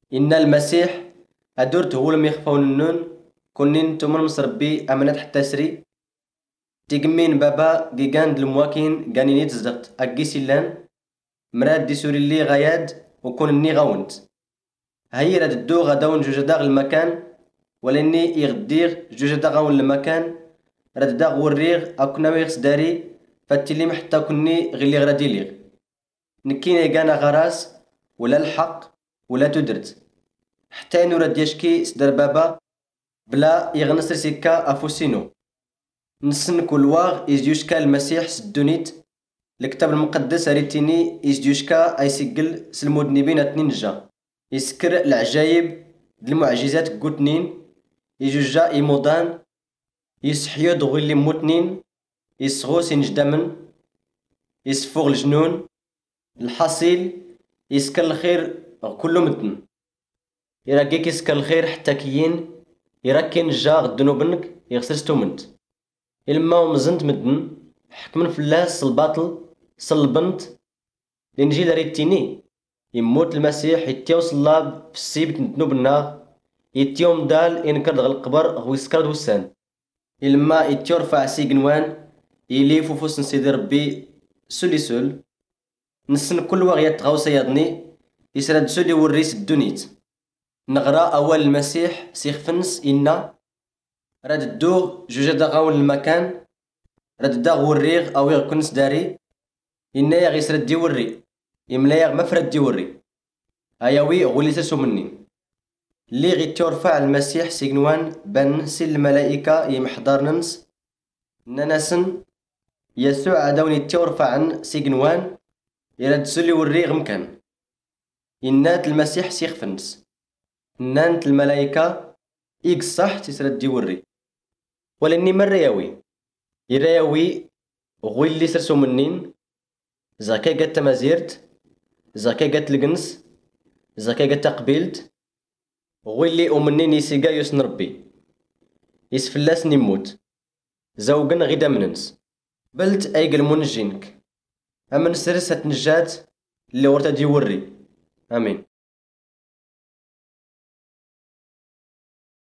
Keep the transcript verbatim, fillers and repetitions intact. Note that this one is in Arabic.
إن المسيح أدرت هو لم يخفون النون كونين تومن مصربي أمنات حتى سري تيجمين بابا جيجاند المواكين جانينيت زدقت أجي سيلان مراد دي سوري اللي غياد وكون الني غاونت هاي راد الدو غداون جوجدا المكان ولاني يغدير جوجدا غاون المكان راد دا غوريغ أكنا ويغس داري فاتلي محتى كوني غلي غرادي ليغ نكينا يقانا غراس ولا الحق ولا تدرت حتى انو راد يشكي سدر بابا بلا يغنسر سيكا افوسينو نسن كل واغ يزيوشكا المسيح سدونيت الكتاب المقدس ريتيني يزيوشكا ايسجل سلمودني بين اتنين جا يسكر العجايب المعجزات قوتنين يجوجا يمودان يسحيو دغوي اللي موتنين يسغو سنجدمن يسفوغ الجنون الحصيل يسكر الخير كله مدن يراكيك يسكر الخير حتى كيين يراكين جا غدنو بنك يغسر ستومنت إلما ومزنت مدن حكمن فلاس الباطل صلبنت الإنجيل ريتيني يموت المسيح يتيو صلاب في السيبت نتنو بالناغ يتيوم دال إنكر دغ القبر غو يسكر وسان إلما يتيو رفع سيقنوان يليفو فوس نسيدي ربي سولي سول نسن كل وغيات غاوسا يضني يسرد سولي والريس الدونيت نغرا أول المسيح سيخفنس إنا راد الدوغ جوجا دا غاون المكان راد دا غوريغ أو يغ كنس داري إنا يغ يسرد دي وري إملا يغ مفرد دي وري أياوي غولي سرسو مني اللي غي تورفع المسيح سيغنوان بان سي الملائكة يمحضر ننس ننسن يسوع عداوني تورفع عن سيغنوان يرد سولي وريغ مكان إنات المسيح سيخفنس نانت الملائكة إيك صح تسرد دي وري ولاني مرة ياوي يراوي غوي اللي سرسو منين زاكا قد مازيرت زاكا قد لقنس زاكا قد تقبيلت غوي اللي أمنين يسيقا يسن ربي يسفلاس نموت زوجن غدا مننس بلت أي قلمون جينك أمن سرسة نجات اللي ورتا دي وري آمين.